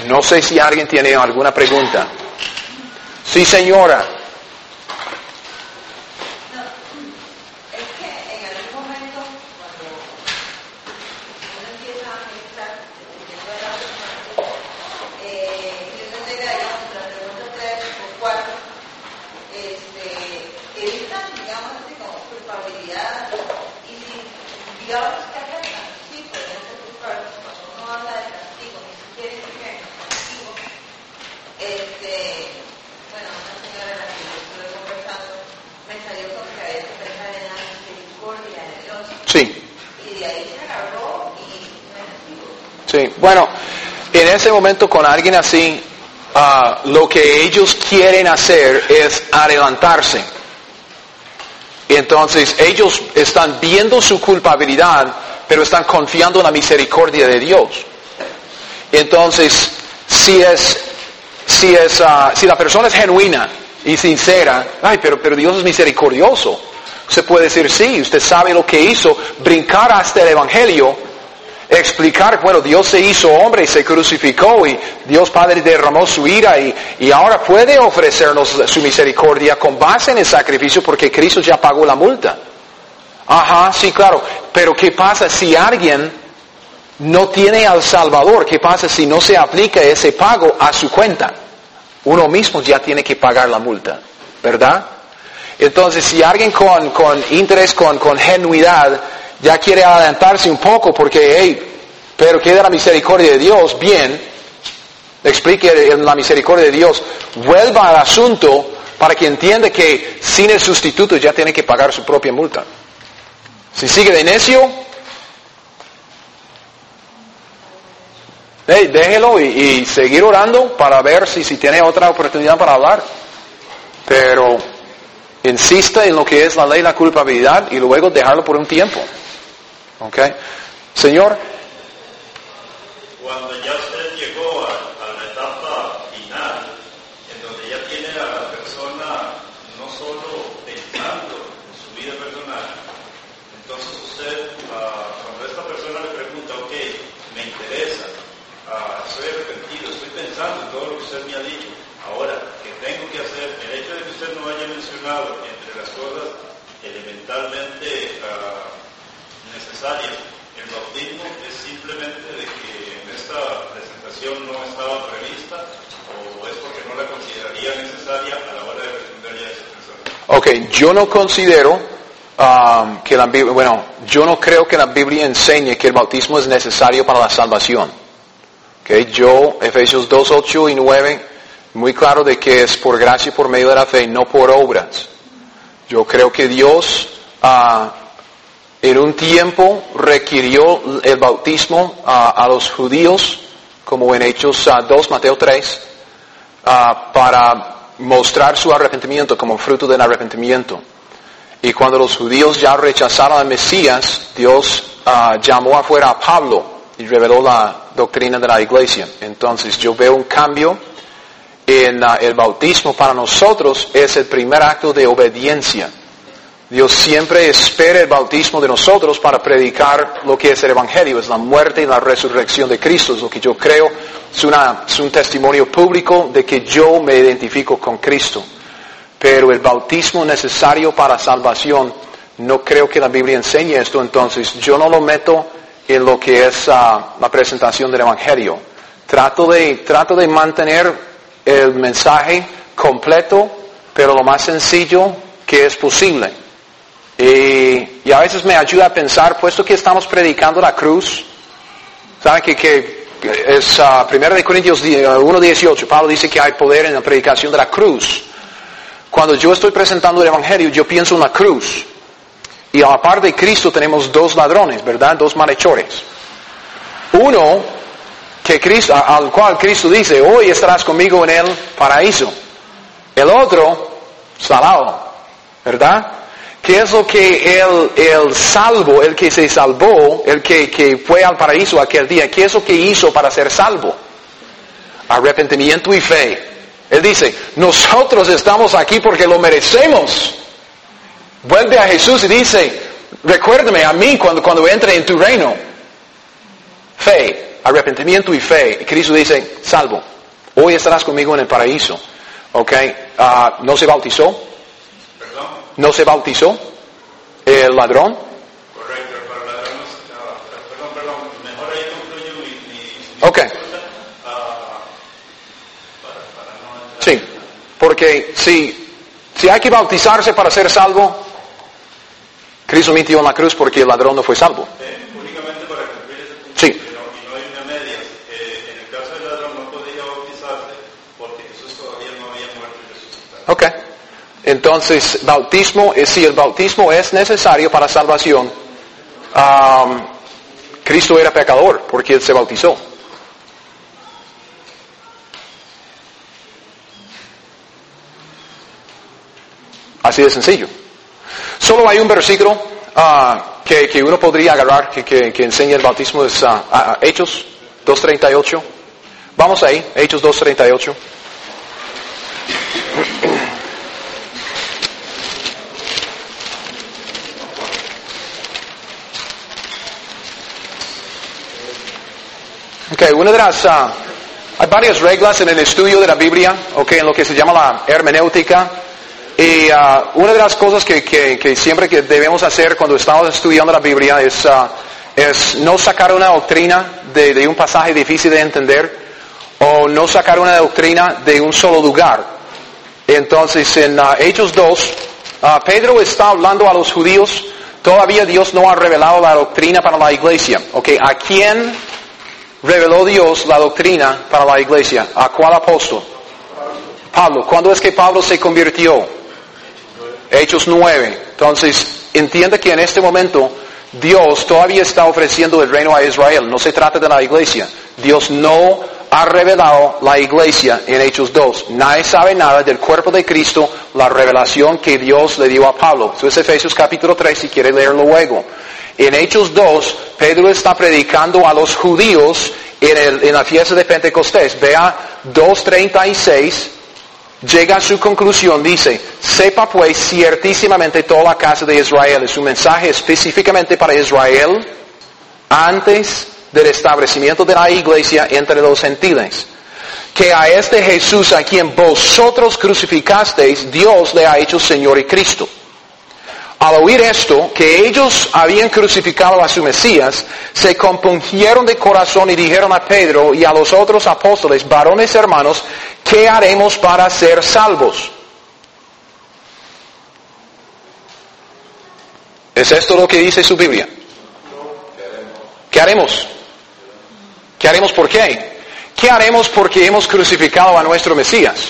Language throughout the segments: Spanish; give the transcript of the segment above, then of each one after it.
No sé si alguien tiene alguna pregunta. Sí, señora. Sí, bueno, en ese momento con alguien así, lo que ellos quieren hacer es adelantarse. Entonces ellos están viendo su culpabilidad, pero están confiando en la misericordia de Dios. Entonces, si la persona es genuina y sincera, pero Dios es misericordioso. Usted puede decir, sí, usted sabe lo que hizo, brincar hasta el Evangelio, explicar, bueno, Dios se hizo hombre y se crucificó y Dios Padre derramó su ira y ahora puede ofrecernos su misericordia con base en el sacrificio porque Cristo ya pagó la multa. Ajá, sí, claro, pero ¿qué pasa si alguien no tiene al Salvador? ¿Qué pasa si no se aplica ese pago a su cuenta? Uno mismo ya tiene que pagar la multa, ¿verdad? Entonces, si alguien con interés, con genuidad, ya quiere adelantarse un poco porque, pero queda la misericordia de Dios, bien, explique la misericordia de Dios, vuelva al asunto para que entienda que sin el sustituto ya tiene que pagar su propia multa. Si sigue de necio, déjelo y seguir orando para ver si tiene otra oportunidad para hablar. Pero insista en lo que es la ley, la culpabilidad y luego dejarlo por un tiempo. ¿Ok? Señor. Cuando ya usted llegó a la etapa final, en donde ya tiene a la persona no solo pensando en su vida personal, entonces usted, cuando esta persona le pregunta, ok, me interesa, soy arrepentido, estoy pensando en todo lo que usted me ha dicho, ahora, ¿qué tengo que hacer? El hecho de que usted no haya mencionado entre las cosas elementalmente necesarias el bautismo es simplemente de que en esta presentación no estaba prevista o es porque no la consideraría necesaria a la hora de responderle a esa persona. Ok, yo no considero que la Biblia, yo no creo que la Biblia enseñe que el bautismo es necesario para la salvación. Okay, yo, Efesios 2, 8 y 9, muy claro de que es por gracia y por medio de la fe, no por obras. Yo creo que Dios en un tiempo requirió el bautismo a los judíos, como en Hechos 2, Mateo 3, para mostrar su arrepentimiento como fruto del arrepentimiento. Y cuando los judíos ya rechazaron al Mesías, Dios llamó afuera a Pablo y reveló la doctrina de la iglesia. Entonces yo veo un cambio en el bautismo. Para nosotros es el primer acto de obediencia. Dios siempre espera el bautismo de nosotros para predicar lo que es el Evangelio, es la muerte y la resurrección de Cristo, es lo que yo creo, es un testimonio público de que yo me identifico con Cristo. Pero el bautismo necesario para salvación, no creo que la Biblia enseñe esto, entonces yo no lo meto en lo que es la presentación del Evangelio. Trato de mantener el mensaje completo, pero lo más sencillo que es posible. Y a veces me ayuda a pensar, puesto que estamos predicando la cruz, ¿saben que es 1 Corintios 1:18, Pablo dice que hay poder en la predicación de la cruz. Cuando yo estoy presentando el Evangelio, yo pienso en la cruz. Y a la par de Cristo tenemos dos ladrones, ¿verdad? Dos malhechores. Uno, al cual Cristo dice, hoy estarás conmigo en el paraíso. El otro, salado, ¿verdad? ¿Qué es lo que el salvo, el que se salvó, el que fue al paraíso aquel día, qué es lo que hizo para ser salvo? Arrepentimiento y fe. Él dice, nosotros estamos aquí porque lo merecemos. Vuelve a Jesús y dice, recuérdame a mí cuando entre en tu reino. Fe, arrepentimiento y fe. Y Cristo dice, salvo. Hoy estarás conmigo en el paraíso. ¿Ok? ¿No se bautizó? ¿Perdón? ¿No se bautizó el ladrón? Correcto, para el ladrón perdón, mejor ahí concluyo mi Ok. para no entrar. Sí, porque si hay que bautizarse para ser salvo, Cristo mintió en la cruz porque el ladrón no fue salvo. Únicamente para cumplir ese punto, Sí. y no hay una medias. En el caso del ladrón no podía bautizarse porque Jesús todavía no había muerto y resucitado. Ok. Entonces, bautismo, si el bautismo es necesario para salvación, Cristo era pecador porque Él se bautizó. Así de sencillo. Solo hay un versículo que uno podría agarrar que enseña el bautismo, es Hechos 2:38. Vamos ahí, Hechos 2:38. Okay, una de las hay varias reglas en el estudio de la Biblia, okay, en lo que se llama la hermenéutica. Y una de las cosas que siempre que debemos hacer cuando estamos estudiando la Biblia es no sacar una doctrina de un pasaje difícil de entender, o no sacar una doctrina de un solo lugar. Entonces en Hechos 2, Pedro está hablando a los judíos. Todavía Dios no ha revelado la doctrina para la iglesia. Okay, ¿a quién reveló Dios la doctrina para la iglesia? ¿A cuál apóstol? Pablo. ¿Cuándo es que Pablo se convirtió? Hechos 9. Entonces, entiende que en este momento Dios todavía está ofreciendo el reino a Israel. No se trata de la iglesia. Dios no ha revelado la iglesia en Hechos 2. Nadie sabe nada del cuerpo de Cristo, la revelación que Dios le dio a Pablo. Eso es Efesios capítulo 3, si quiere leerlo luego. En Hechos 2, Pedro está predicando a los judíos en la fiesta de Pentecostés. Vea 2:36. Llega a su conclusión, dice, sepa pues ciertísimamente toda la casa de Israel. Es un mensaje específicamente para Israel antes del establecimiento de la iglesia entre los gentiles. Que a este Jesús a quien vosotros crucificasteis, Dios le ha hecho Señor y Cristo. Al oír esto, que ellos habían crucificado a su Mesías, se compungieron de corazón y dijeron a Pedro y a los otros apóstoles, varones hermanos, ¿qué haremos para ser salvos? ¿Es esto lo que dice su Biblia? ¿Qué haremos? ¿Qué haremos por qué? ¿Qué haremos porque hemos crucificado a nuestro Mesías?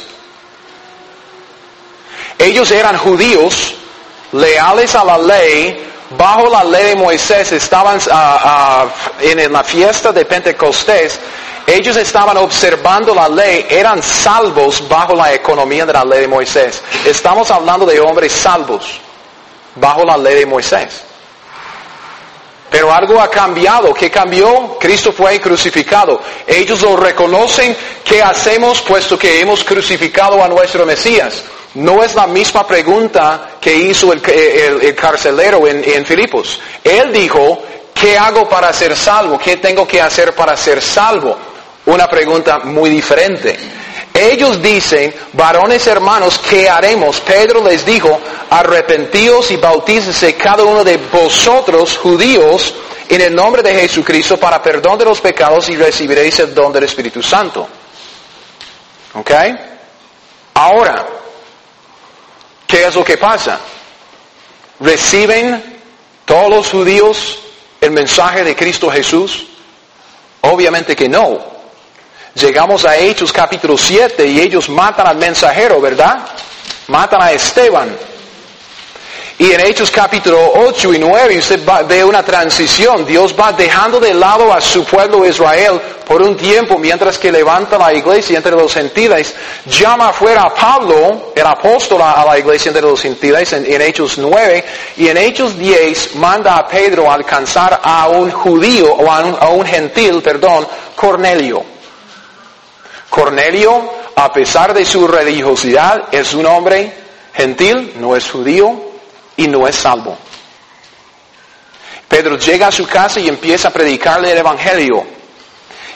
Ellos eran judíos, leales a la ley, bajo la ley de Moisés, estaban en la fiesta de Pentecostés, ellos estaban observando la ley, eran salvos bajo la economía de la ley de Moisés. Estamos hablando de hombres salvos bajo la ley de Moisés. Pero algo ha cambiado. ¿Qué cambió? Cristo fue crucificado. Ellos lo reconocen. ¿Qué hacemos puesto que hemos crucificado a nuestro Mesías? No es la misma pregunta que hizo el carcelero en Filipos. Él dijo, ¿qué hago para ser salvo? ¿Qué tengo que hacer para ser salvo? Una pregunta muy diferente. Ellos dicen, varones hermanos, ¿qué haremos? Pedro les dijo, arrepentíos y bautícese cada uno de vosotros, judíos, en el nombre de Jesucristo para perdón de los pecados y recibiréis el don del Espíritu Santo. ¿Ok? Ahora, ¿qué es lo que pasa? ¿Reciben todos los judíos el mensaje de Cristo Jesús? Obviamente que no. Llegamos a Hechos capítulo 7 y ellos matan al mensajero, ¿verdad? Matan a Esteban. Y en Hechos capítulo 8 y 9 usted ve una transición. Dios va dejando de lado a su pueblo Israel por un tiempo mientras que levanta la iglesia entre los gentiles. Llama afuera a Pablo, el apóstol, a la iglesia entre los gentiles en Hechos 9. Y en Hechos 10 manda a Pedro a alcanzar a un judío, o a un gentil, Cornelio. Cornelio, a pesar de su religiosidad, es un hombre gentil, no es judío y no es salvo. Pedro llega a su casa y empieza a predicarle el evangelio.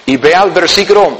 Y ve al versículo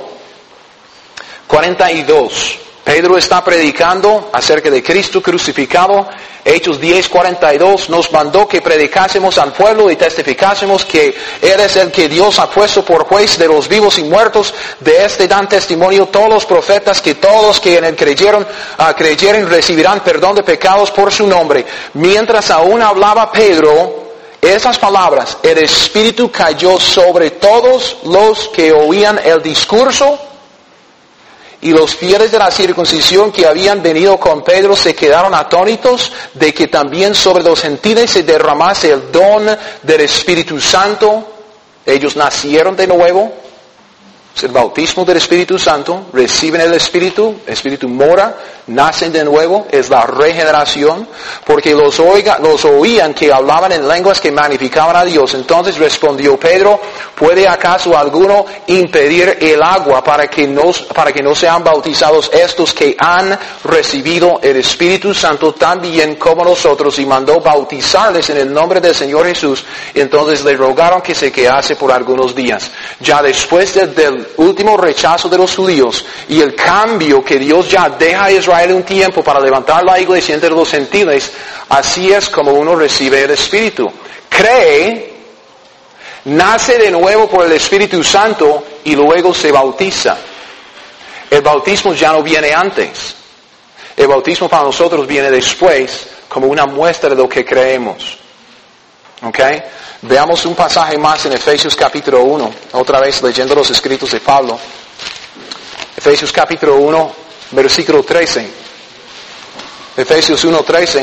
42. Pedro está predicando acerca de Cristo crucificado. Hechos 10:42 nos mandó que predicásemos al pueblo y testificásemos que Él es el que Dios ha puesto por juez de los vivos y muertos. De este dan testimonio todos los profetas, que todos los que en Él creyeren recibirán perdón de pecados por su nombre. Mientras aún hablaba Pedro esas palabras, el Espíritu cayó sobre todos los que oían el discurso. Y los fieles de la circuncisión que habían venido con Pedro se quedaron atónitos de que también sobre los gentiles se derramase el don del Espíritu Santo. Ellos nacieron de nuevo. Es el bautismo del Espíritu Santo. Reciben el Espíritu mora, nacen de nuevo. Es la regeneración. Porque los oían que hablaban en lenguas que magnificaban a Dios. Entonces respondió Pedro: ¿puede acaso alguno impedir el agua para que no sean bautizados estos que han recibido el Espíritu Santo tan bien como nosotros? Y mandó bautizarles en el nombre del Señor Jesús. Entonces le rogaron que se quedase por algunos días. Ya después del último rechazo de los judíos y el cambio que Dios ya deja a Israel un tiempo para levantar la iglesia entre los gentiles, así es como uno recibe el Espíritu. Cree, nace de nuevo por el Espíritu Santo y luego se bautiza. El bautismo ya no viene antes. El bautismo para nosotros viene después como una muestra de lo que creemos. ¿Ok? Veamos un pasaje más en Efesios capítulo 1, otra vez leyendo los escritos de Pablo. Efesios capítulo 1, versículo 13. Efesios 1:13.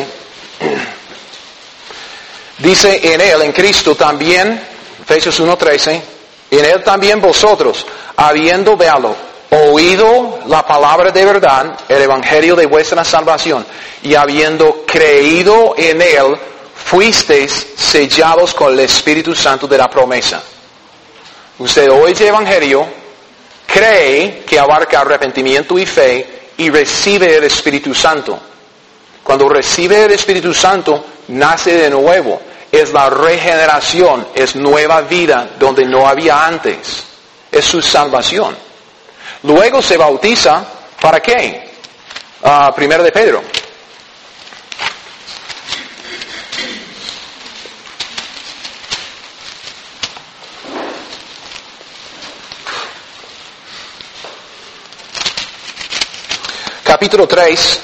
Dice: en Él, en Cristo también, Efesios 1:13, en Él también vosotros, habiendo oído la palabra de verdad, el evangelio de vuestra salvación, y habiendo creído en Él, fuisteis sellados con el Espíritu Santo de la promesa. Usted oye el evangelio, cree que abarca arrepentimiento y fe, y recibe el Espíritu Santo. Cuando recibe el Espíritu Santo, nace de nuevo. Es la regeneración, es nueva vida donde no había antes. Es su salvación. Luego se bautiza, ¿para qué? Primero de Pedro. Capítulo 3.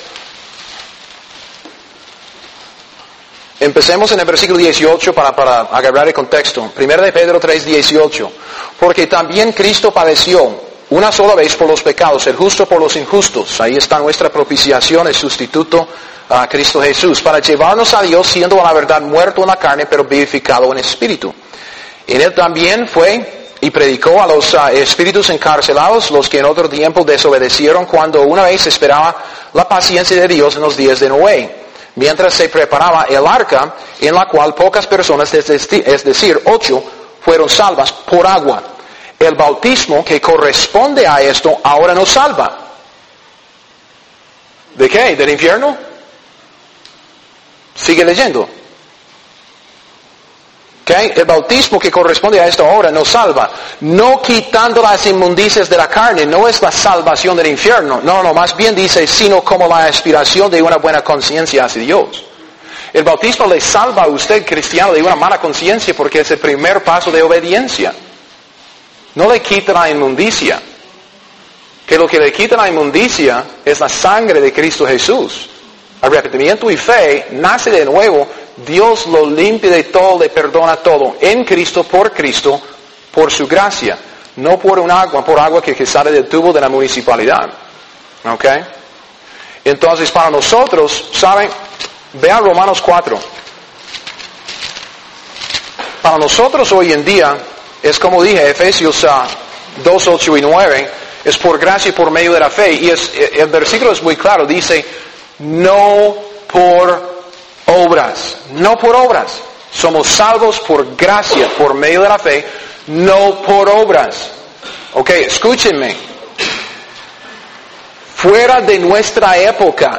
Empecemos en el versículo 18 para agarrar el contexto. Primero de Pedro 3:18. Porque también Cristo padeció una sola vez por los pecados, el justo por los injustos. Ahí está nuestra propiciación, el sustituto a Cristo Jesús, para llevarnos a Dios, siendo a la verdad muerto en la carne, pero vivificado en espíritu. En Él también fue y predicó a los espíritus encarcelados, los que en otro tiempo desobedecieron, cuando una vez esperaba la paciencia de Dios en los días de Noé, mientras se preparaba el arca, en la cual pocas personas, es decir, 8, fueron salvas por agua. El bautismo que corresponde a esto ahora nos salva. ¿De qué? ¿Del infierno? Sigue leyendo. Okay. El bautismo que corresponde a esto ahora nos salva, no quitando las inmundicias de la carne, no es la salvación del infierno, no, más bien dice, sino como la aspiración de una buena conciencia hacia Dios. El bautismo le salva a usted, cristiano, de una mala conciencia, porque es el primer paso de obediencia. No le quita la inmundicia, que lo que le quita la inmundicia es la sangre de Cristo Jesús. Arrepentimiento y fe, nace de nuevo, Dios lo limpia de todo, le perdona todo, en Cristo, por su gracia, no por agua que sale del tubo de la municipalidad. ¿Ok? Entonces, para nosotros, ¿saben? Vean Romanos 4. Para nosotros hoy en día, es como dije, Efesios 2, 8 y 9, es por gracia y por medio de la fe. Y el versículo es muy claro, dice, no por obras, no por obras. Somos salvos por gracia, por medio de la fe, no por obras. Ok, escúchenme. Fuera de nuestra época,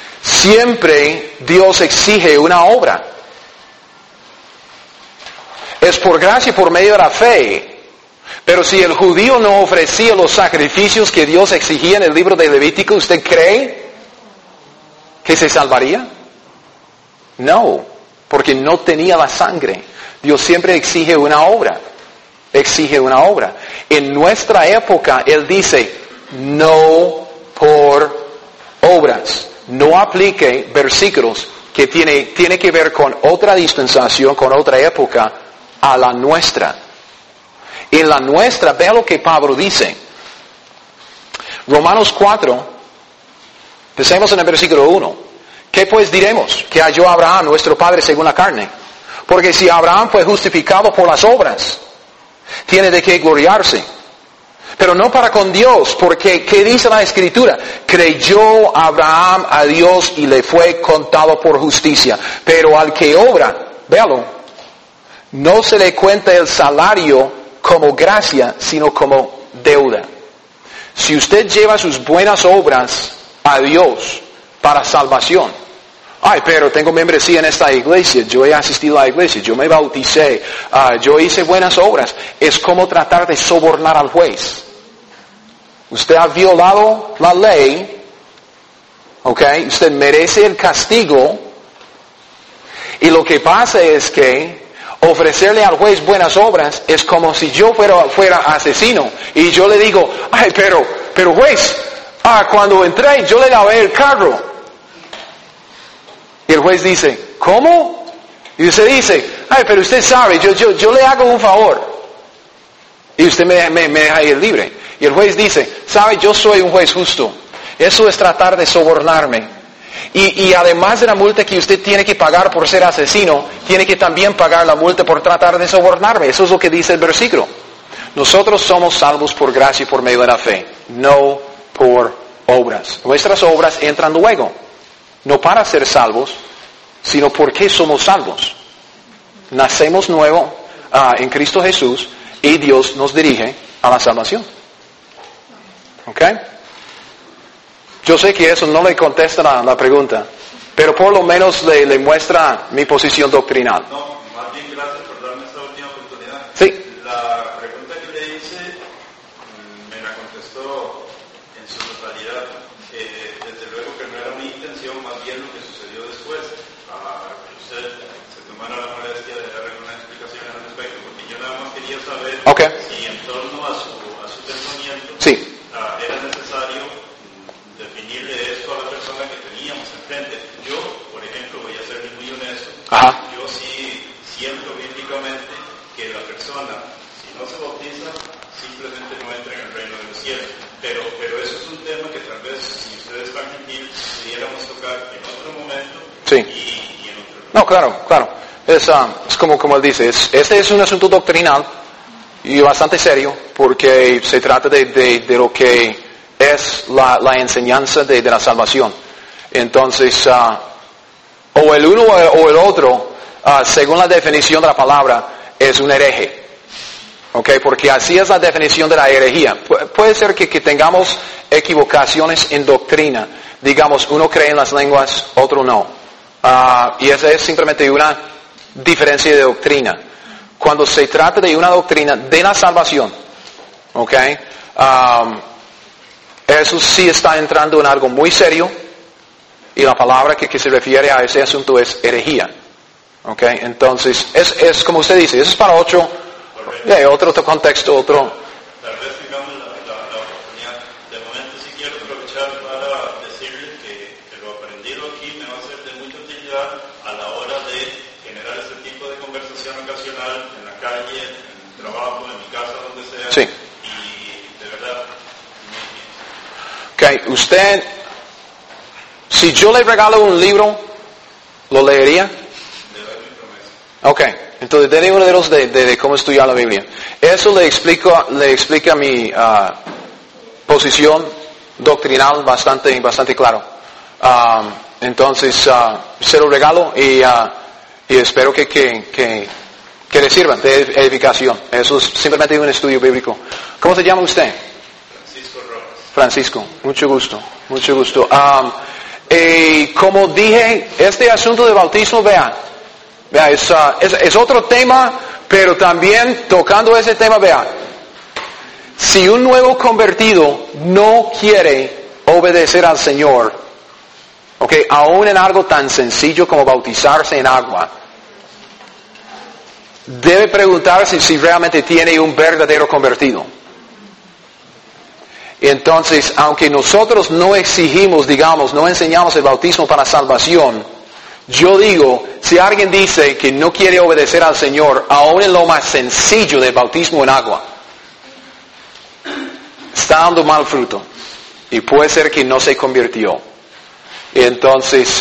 siempre Dios exige una obra. Es por gracia por medio de la fe. Pero si el judío no ofrecía los sacrificios que Dios exigía en el libro de Levítico, ¿usted cree que se salvaría? No, porque no tenía la sangre. Dios siempre exige una obra. Exige una obra. En nuestra época, Él dice, no por obras. No aplique versículos que tiene que ver con otra dispensación, con otra época, a la nuestra. En la nuestra, vea lo que Pablo dice. Romanos 4, empecemos en el versículo 1. ¿Qué pues diremos? Que halló Abraham, nuestro padre según la carne. Porque si Abraham fue justificado por las obras, tiene de qué gloriarse. Pero no para con Dios, porque ¿qué dice la Escritura? Creyó Abraham a Dios y le fue contado por justicia. Pero al que obra, véalo, no se le cuenta el salario como gracia, sino como deuda. Si usted lleva sus buenas obras a Dios para salvación, ay, pero tengo membresía en esta iglesia, yo he asistido a la iglesia, yo me bauticé, yo hice buenas obras, es como tratar de sobornar al juez. Usted ha violado la ley, ¿ok? Usted merece el castigo, y lo que pasa es que ofrecerle al juez buenas obras es como si yo fuera asesino y yo le digo, ay, pero juez, cuando entré yo le lavé el carro. Y el juez dice, ¿cómo? Y usted dice, ay, pero usted sabe, yo le hago un favor. Y usted me deja ir libre. Y el juez dice, sabe, yo soy un juez justo. Eso es tratar de sobornarme. Y además de la multa que usted tiene que pagar por ser asesino, tiene que también pagar la multa por tratar de sobornarme. Eso es lo que dice el versículo. Nosotros somos salvos por gracia y por medio de la fe, no por obras. Nuestras obras entran luego, no para ser salvos, sino porque somos salvos. Nacemos nuevo en Cristo Jesús y Dios nos dirige a la salvación. ¿Ok? Yo sé que eso no le contesta la pregunta, pero por lo menos le muestra mi posición doctrinal. No, más bien gracias por darme esta última oportunidad. Sí. La pregunta que le hice me la contestó en su totalidad. Desde luego que no era mi intención, más bien lo que sucedió después. Que usted se tomara la molestia de dar alguna explicación al respecto, porque yo nada más quería saber si en torno a su pensamiento Sí. Era necesario definirle esto a la persona que teníamos enfrente. Yo, por ejemplo, voy a ser muy honesto. Ajá. Yo sí siento bíblicamente que la persona, si no se bautiza, simplemente no entra en el reino de los cielos. Pero eso es un tema que tal vez, si ustedes están aquí, pudiéramos tocar en otro momento. Sí. Y en otro. No, claro. Es como él dice, este es un asunto doctrinal y bastante serio, porque se trata de lo que es la enseñanza de la salvación. Entonces, o el uno o el otro, según la definición de la palabra, es un hereje. ¿Ok? Porque así es la definición de la herejía. Puede ser que tengamos equivocaciones en doctrina. Digamos, uno cree en las lenguas, otro no. Y esa es simplemente una diferencia de doctrina. Cuando se trata de una doctrina de la salvación, ¿ok? Eso sí está entrando en algo muy serio, y la palabra que se refiere a ese asunto es herejía. ¿Ok? Entonces, es como usted dice, eso es para otro contexto, otro... Tal vez tengamos la oportunidad. De momento sí quiero aprovechar para decirles que lo aprendido aquí me va a ser de mucha utilidad a la hora de generar este tipo de conversación ocasional en la calle, en el trabajo, en mi casa, donde sea. Sí. Y de verdad, Ok, usted, si yo le regalo un libro, ¿lo leería? le doy mi promesa. Ok, entonces denle uno de los de cómo estudiar la Biblia. Eso le explica mi posición doctrinal bastante claro. Entonces, se lo regalo y espero que le sirvan de edificación. Eso es simplemente un estudio bíblico. ¿Cómo se llama usted? Francisco Rojas. Francisco, mucho gusto. Como dije, este asunto de bautismo, vea, es otro tema, Pero también tocando ese tema, vea, si un nuevo convertido no quiere obedecer al Señor, aún en algo tan sencillo como bautizarse en agua, debe preguntarse si realmente tiene un verdadero convertido. Entonces, aunque nosotros no exigimos, no enseñamos el bautismo para salvación, yo digo, si alguien dice que no quiere obedecer al Señor, aún en lo más sencillo del bautismo en agua, está dando mal fruto. Y puede ser que no se convirtió. Entonces,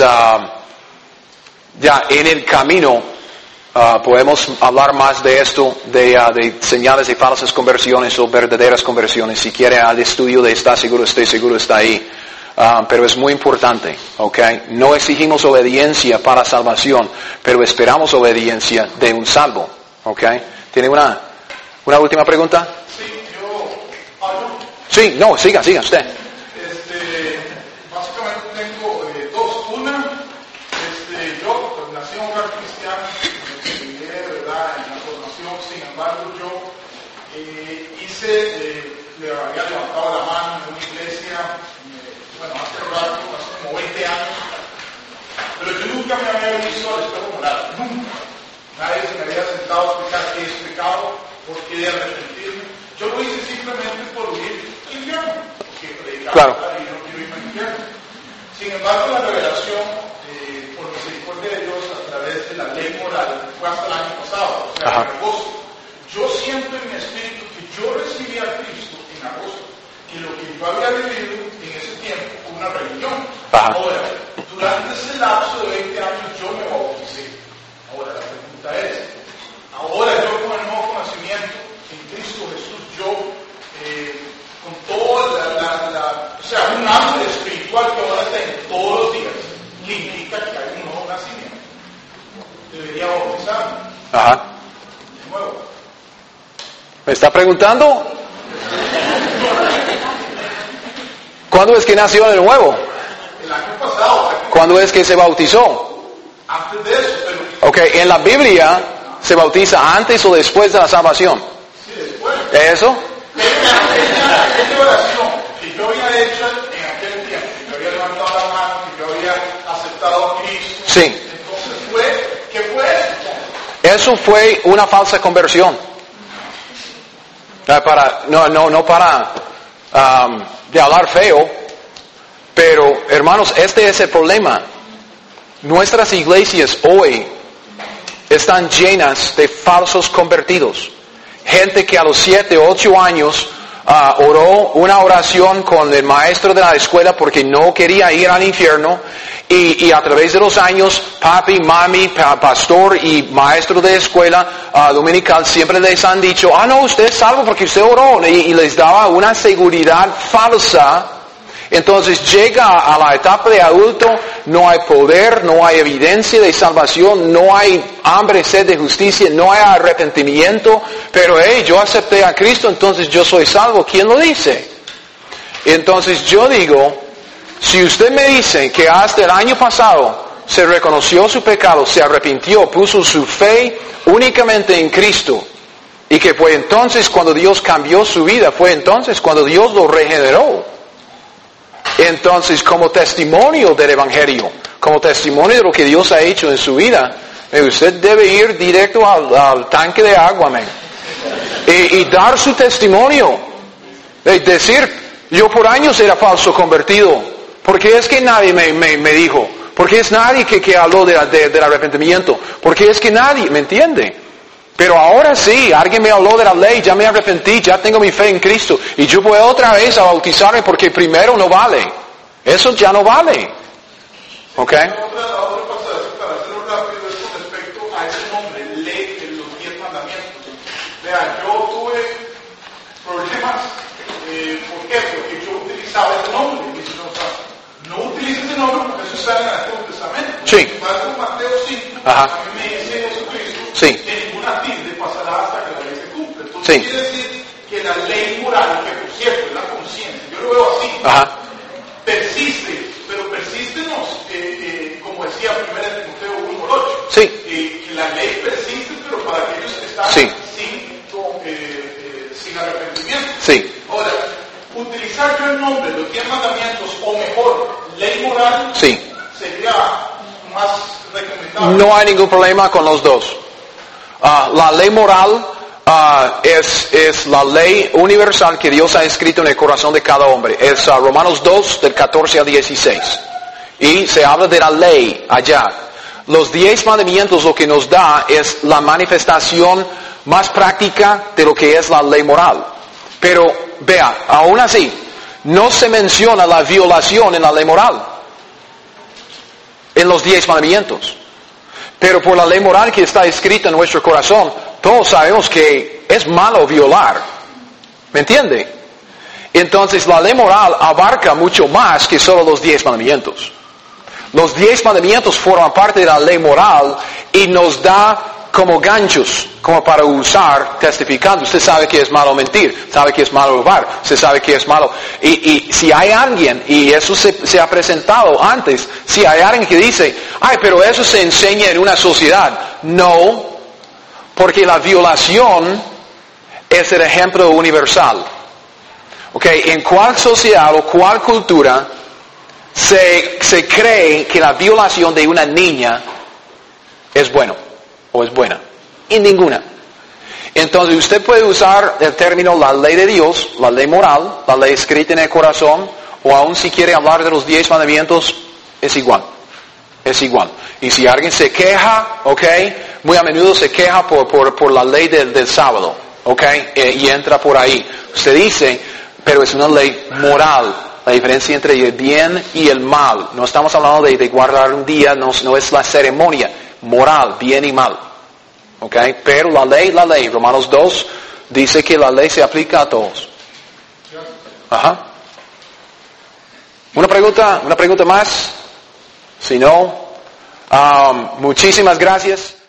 ya en el camino, podemos hablar más de esto, de señales de falsas conversiones o verdaderas conversiones. Si quiere al estudio de estoy seguro, está ahí. Pero es muy importante, No exigimos obediencia para salvación, pero esperamos obediencia de un salvo, ¿Tiene una última pregunta? Sí, yo hablo. Sí, no, siga usted. Básicamente tengo dos. Una, yo pues, nací en un hogar cristiano, me crié, ¿verdad?, en la formación. Sin embargo, yo le había levantado la mano en una iglesia, hace rato, hace como 20 años, pero yo nunca me había visto al espejo moral, nunca. Nadie se me había sentado a explicar qué es pecado, por qué de arrepentirme. Yo lo hice simplemente por huir al infierno, porque predicaba y no quiero irme al infierno. Sin embargo, la revelación, por misericordia de Dios, a través de la ley moral, fue hasta el año pasado, o sea, en agosto. Yo siento en mi espíritu que yo recibí a Cristo en agosto, y lo que yo había vivido en ese tiempo fue una religión. Ahora, durante ese lapso de 20 años yo me bauticé. Ahora, la pregunta es, ahora yo con el nuevo conocimiento en Cristo Jesús, yo con toda un hambre espiritual que ahora tengo todos los días, le indica que hay un nuevo nacimiento. Debería bautizarme. De nuevo. ¿Me está preguntando? ¿Cuándo es que nació de nuevo? El año pasado. ¿Cuándo es que se bautizó? Antes de eso, en la Biblia se bautiza antes o después de la salvación. Sí, después. ¿Eso? Esa oración que yo había hecho en aquel tiempo, que yo había levantado la mano, que yo había aceptado a Cristo. Sí. Entonces ¿qué fue eso? Eso fue una falsa conversión. No para de hablar feo, pero hermanos, este es el problema. Nuestras iglesias hoy están llenas de falsos convertidos. Gente que a los 7 o 8 años oró una oración con el maestro de la escuela porque no quería ir al infierno, y a través de los años papi, mami, pastor y maestro de escuela dominical siempre les han dicho, no, usted es salvo porque usted oró, y les daba una seguridad falsa. Entonces llega a la etapa de adulto, no hay poder, no hay evidencia de salvación, no hay hambre, sed de justicia, no hay arrepentimiento, pero yo acepté a Cristo, entonces yo soy salvo. ¿Quién lo dice? Entonces yo digo, si usted me dice que hasta el año pasado se reconoció su pecado, se arrepintió, puso su fe únicamente en Cristo, y que fue entonces cuando Dios cambió su vida, fue entonces cuando Dios lo regeneró. Entonces, como testimonio del Evangelio, como testimonio de lo que Dios ha hecho en su vida, usted debe ir directo al tanque de agua, y dar su testimonio. Decir, yo por años era falso convertido. ¿Por qué es que nadie me dijo? ¿Por qué es nadie que habló del arrepentimiento? ¿Por qué es que nadie me entiende? Pero ahora sí, alguien me habló de la ley, ya me arrepentí, ya tengo mi fe en Cristo, y yo voy otra vez a bautizarme porque primero no vale. Eso ya no vale. ¿Ok? Otra cosa, para hacerlo rápido, es con respecto a ese nombre, ley de los 10 mandamientos. Vean, yo tuve problemas. ¿Por qué? Porque yo utilizaba ese nombre. No utilice ese nombre porque eso está en el Antiguo Testamento. Sí. Sin embargo, en Mateo 5, Ajá. a mí me dice Jesucristo, sí, que ninguna tilde pasará hasta que la ley se cumpla. Entonces sí, quiere decir que la ley moral, que por cierto es la conciencia, yo lo veo así, ajá, persiste, pero persístenos, como decía 1 Timoteo 1:8, sí, que la ley persiste, pero para aquellos que están Sí. sin arrepentimiento. Sí. Ahora, utilizar yo el nombre de los 10 mandamientos, o mejor, ley moral, Sí. sería más recomendable. No hay ningún problema con los dos. La ley moral es la ley universal que Dios ha escrito en el corazón de cada hombre. Es Romanos 2, del 14 al 16. Y se habla de la ley allá. Los 10 mandamientos lo que nos da es la manifestación más práctica de lo que es la ley moral. Pero vea, aún así, no se menciona la violación en la ley moral, en los 10 mandamientos. Pero por la ley moral que está escrita en nuestro corazón, todos sabemos que es malo violar. ¿Me entiende? Entonces la ley moral abarca mucho más que solo los 10 mandamientos. Los 10 mandamientos forman parte de la ley moral y nos da como ganchos, como para usar testificando. Usted sabe que es malo mentir, sabe que es malo robar, usted sabe que es malo. Y si hay alguien, y eso se ha presentado antes, si hay alguien que dice, ay, pero eso se enseña en una sociedad. No, porque la violación es el ejemplo universal. Okay, en cuál sociedad o cuál cultura se cree que la violación de una niña es bueno o es buena? En ninguna. Entonces usted puede usar el término la ley de Dios, la ley moral, la ley escrita en el corazón, o aún si quiere hablar de los 10 mandamientos, es igual. Es igual. Y si alguien se queja, muy a menudo se queja por la ley del sábado, y entra por ahí. Usted dice, pero es una ley moral. La diferencia entre el bien y el mal. No estamos hablando de guardar un día, no es la ceremonia. Moral, bien y mal. Pero la ley, Romanos 2, dice que la ley se aplica a todos. Ajá. Una pregunta más. Si no, muchísimas gracias.